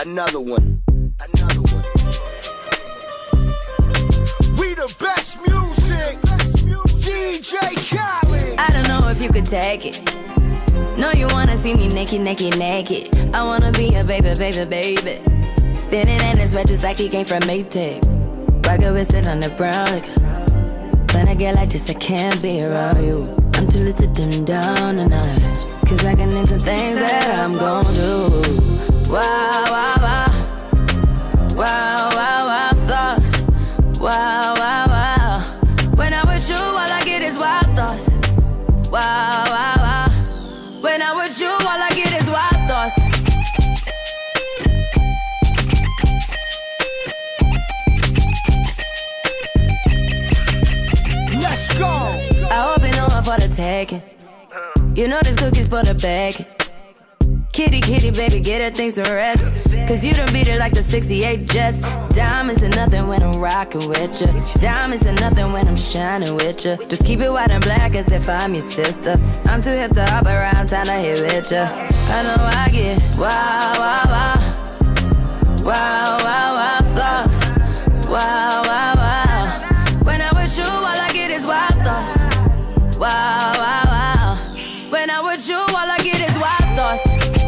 Another one. Another one. We the best music. DJ Khaled. I don't know if you could take it. No, you wanna see me naked, naked, naked. I wanna be a baby, baby, baby. Spinning in his red just like he came from Maytag. Rocket with it on the brown liquor. When I get like this, I can't be around you. I'm too little to dim down the night. Cause I can into things that I'm gon' do. Wow, wow, wow. Wow, wow, wow, thoughts. Wow, wow, wow. When I'm with you, all I get is wild thoughts. Wow, wow, wow. When I'm with you, all I get is wild thoughts. Let's go. I hope you know I'm for the taking. You know this cookie's for the bag. Kitty, kitty, baby, get her things to rest. Cause you done beat it like the 68 Jets. Diamonds are nothing when I'm rockin' with ya. Diamonds are nothing when I'm shining with ya. Just keep it white and black as if I'm your sister. I'm too hip to hop around town to hit with ya. I know I get wow, wow, wow. Wow, wow, wow, thoughts. Wow, wow, wow. When I'm with you, all I get is wild thoughts. Wow, wow, wow. When I'm with you, all I get is wild thoughts.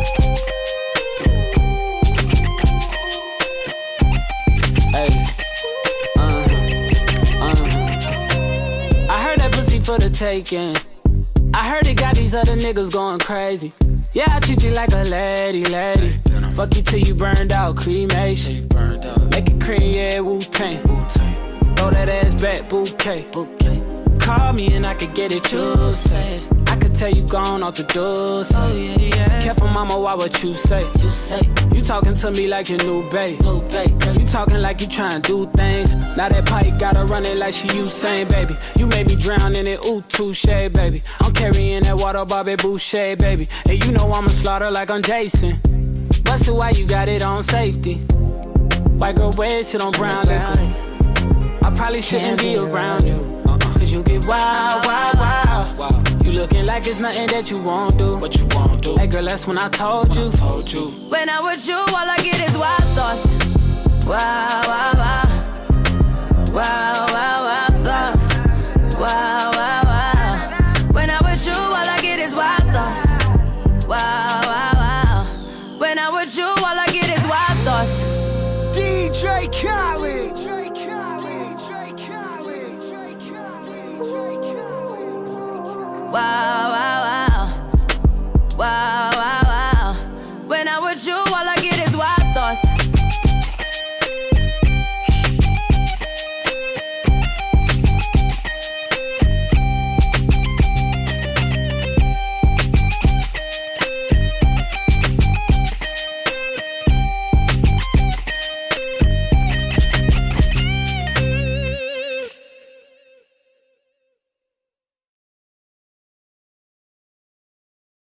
I heard that pussy for the taking. I heard it got these other niggas going crazy. Yeah, I treat you like a lady, lady. Fuck you till you burned out, cremation. Make it cream, yeah, Wu-Tang. Throw that ass back, bouquet. Call me and I could get it, you say. I could tell you gone off the door, say. Oh, yeah, yeah. Careful, mama, why what you say? You talking to me like your new babe. You talking like you trying to do things. Now that pipe gotta run it like she Usain, baby. You made me drown in it, ooh, touche, baby. I'm carrying that water, Bobby Boucher, baby. And you know I'ma slaughter like I'm Jason. Busted, why you got it on safety? White girl wear shit on brown liquor. I probably shouldn't be around you. Cause you get wild, wild, wild. You looking like it's nothing that you won't do. What you won't do? Hey girl, that's when I told you. When I'm with you, all I get is wild thoughts. Wow, wow, wow. Wow, wow, wow, thoughts. Wow, wow, wow. When I'm with you, all I get is wild thoughts. Wow, wow, wow. When I'm with you, all I get is wild thoughts. DJ Khaled. Wow, wow, wow. Wow, wow, wow. When I'm with you, all I